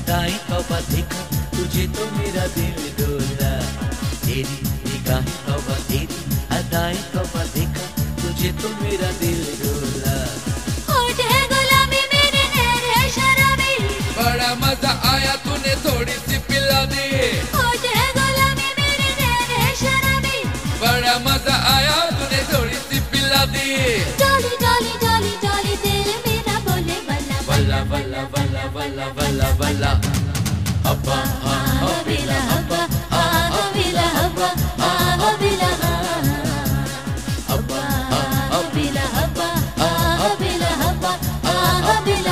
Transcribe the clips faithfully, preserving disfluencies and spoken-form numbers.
अदाएं तौबा देखा तुझे तो मेरा दिल डोला। तेरी निगाहें तौबा तेरी अदाएं तौबा देखा तुझे तो मेरा दिल डोला। होठ है गुलाबी मेरे नैन है शराबी, बड़ा मजा आया तूने थोड़ी सी पिला दी। होठ है गुलाबी मेरे नैन है शराबी, बड़ा मजा आया तूने थोड़ी सी पिला दी। डोली डोली डोली डोली दिल मेरा बोले बल्ला वल्ला वल्ला वल्ला वल्ला वल्ला वल्ला हब्बा हाँ हबीला हब्बा हाँ हबीला हब्बा हाँ हबीला हब्बा हाँ हबीला हब्बा हाँ हबीला हब्बा हाँ हबीला।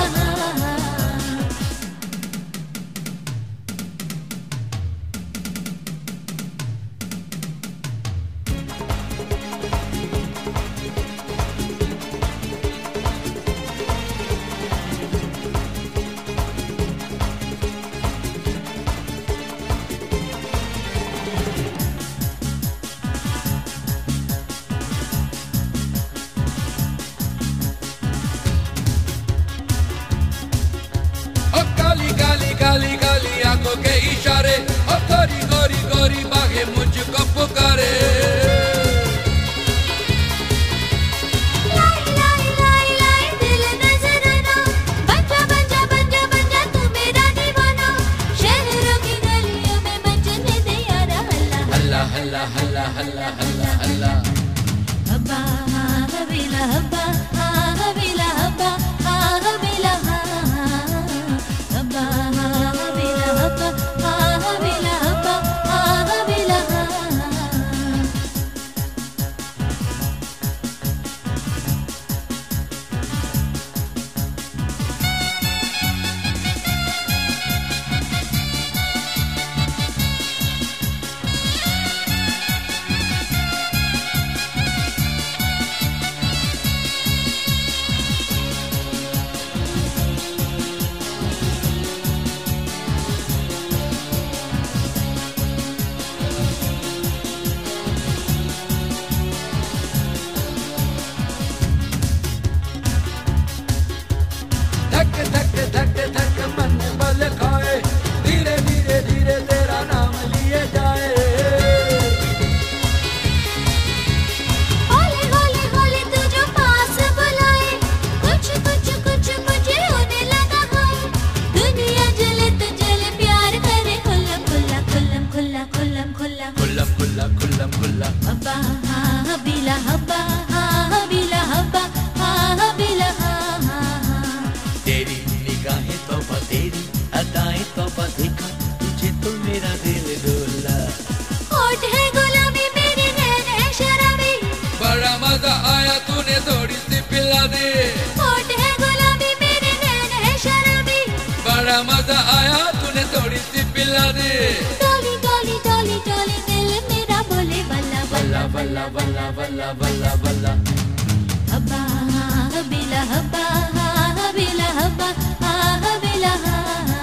काली काली आंखों के इशारे और गोरी गोरी गोरी बाहें मुझको पुकारे। लाई लाई लाई लाई दिल नजराना, बंजा बंजा बंजा बंजा तू मेरा दीवाना। शहरों की गलियों में मचने दे यारा हल्ला हल्ला हल्ला हल्ला हल्ला हल्ला हल्ला। हब्बा हाँ हबीला हब्बा हाँ हबीला हब्बा हाँ हबीला हब्बा हाँ हबीला हब्बा हाँ हबीला हब्बा हाँ हबीला। धक धक धक धक मन बल खाए, धीरे धीरे धीरे तेरा नाम लिए जाए। होले होले होले तू जो पास बुलाए, कुछ कुछ कुछ मुझे होने लगा है। दुनिया जले तो जले प्यार करे खुल्लम खुल्ला खुल्लम खुल्ला खुल्लम खुल्ला खुल्लम खुल्ला खुल्लम खुल्ला। हब्बा हाँ हबीला हब्बा हाँ हबीला हब्बा हाँ हबीला हाँ हाँ हाँ। तेरी निगाहें तौबा तेरी अदाएं तौबा देखा तुझे तो मेरा दिल डोला। होठ है गुलाबी मेरे नैन है शराबी, बड़ा मजा आया तूने थोड़ी सी पिला दी। होठ है गुलाबी मेरे नैन है शराबी, बड़ा मजा आया तूने थोड़ी सी पिला दी। डोली डोली डोली डोली दिल मेरा बोले बल्ला वल्ला वल्ला वल्ला वल्ला वल्ला वल्ला हब्बा हाँ हबीला हब्बा हाँ हबीला हब्बा हाँ हबीला हाँ।